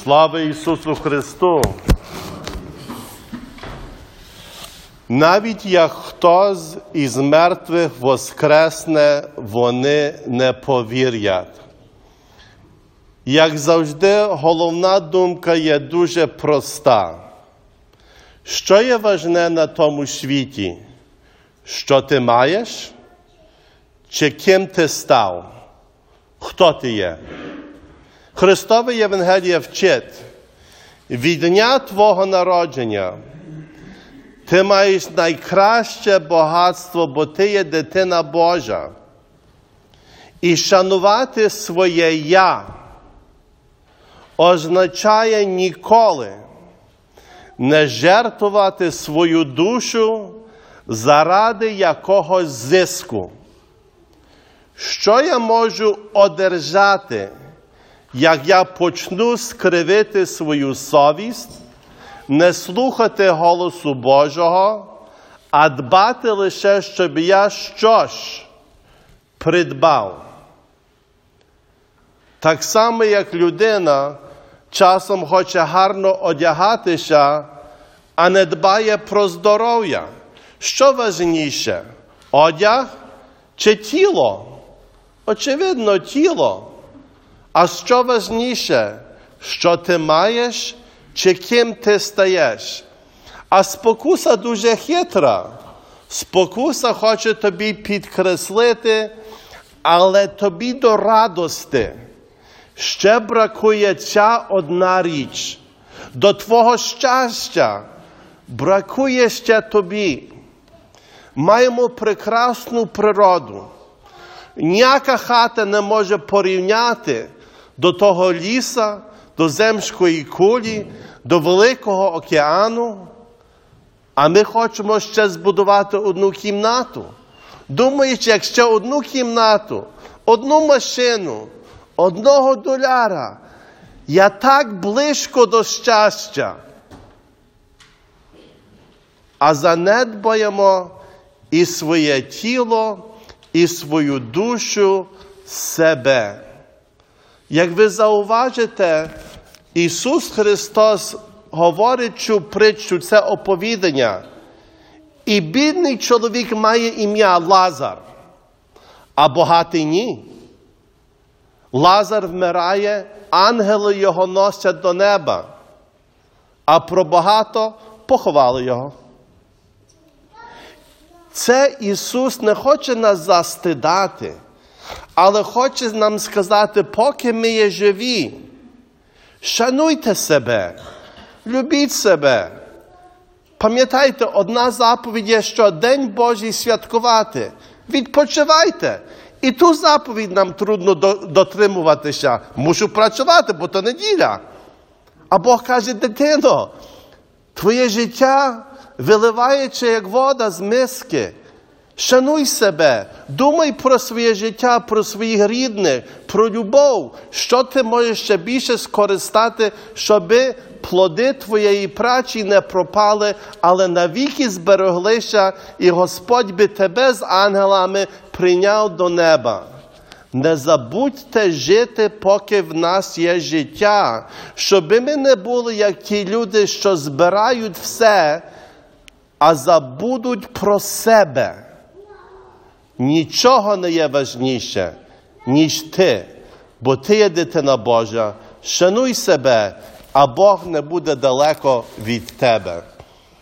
Слава Ісусу Христу! Навіть як хтось із мертвих воскресне, вони не повірять. Як завжди, головна думка є дуже проста. Що є важне на тому світі? Що ти маєш? Чи ким ти став? Хто ти є? Христове Євангеліє вчить. Від дня твого народження ти маєш найкраще багатство, бо ти є дитина Божа. І шанувати своє «я» означає ніколи не жертвувати свою душу заради якогось зиску. Що я можу одержати, як я почну скривити свою совість, не слухати голосу Божого, а дбати лише, щоб я щось придбав? Так само, як людина часом хоче гарно одягатися, а не дбає про здоров'я. Що важніше? Одяг чи тіло? Очевидно, тіло. А що важніше? Що ти маєш чи ким ти стаєш? А спокуса дуже хитра. Спокуса хоче тобі підкреслити, але тобі до радості ще бракує ця одна річ. До твого щастя бракує ще тобі. Маємо прекрасну природу. Ніяка хата не може порівняти до того ліса, до земської кулі, до великого океану. А ми хочемо ще збудувати одну кімнату. Думаючи, як ще одну кімнату, одну машину, $1, я так близько до щастя. А занедбаємо і своє тіло, і свою душу, себе. Як ви зауважите, Ісус Христос говорить цю притчу, це оповідання. І бідний чоловік має ім'я Лазар, а багатий ні. Лазар вмирає, ангели його носять до неба, а про багато поховали його. Це Ісус не хоче нас застидати, але хоче нам сказати, поки ми є живі, шануйте себе, любіть себе. Пам'ятайте, одна заповідь є, що День Божий святкувати. Відпочивайте. І ту заповідь нам трудно дотримуватися. Мушу працювати, бо то неділя. А Бог каже, дитино, твоє життя виливається, як вода з миски. Шануй себе, думай про своє життя, про своїх рідних, про любов, що ти можеш ще більше скористати, щоби плоди твоєї праці не пропали, але навіки збереглися, і Господь би тебе з ангелами прийняв до неба. Не забудьте жити, поки в нас є життя, щоби ми не були, як ті люди, що збирають все, а забудуть про себе. Нічого не є важніше, ніж ти, бо ти є дитина Божа. Шануй себе, а Бог не буде далеко від тебе.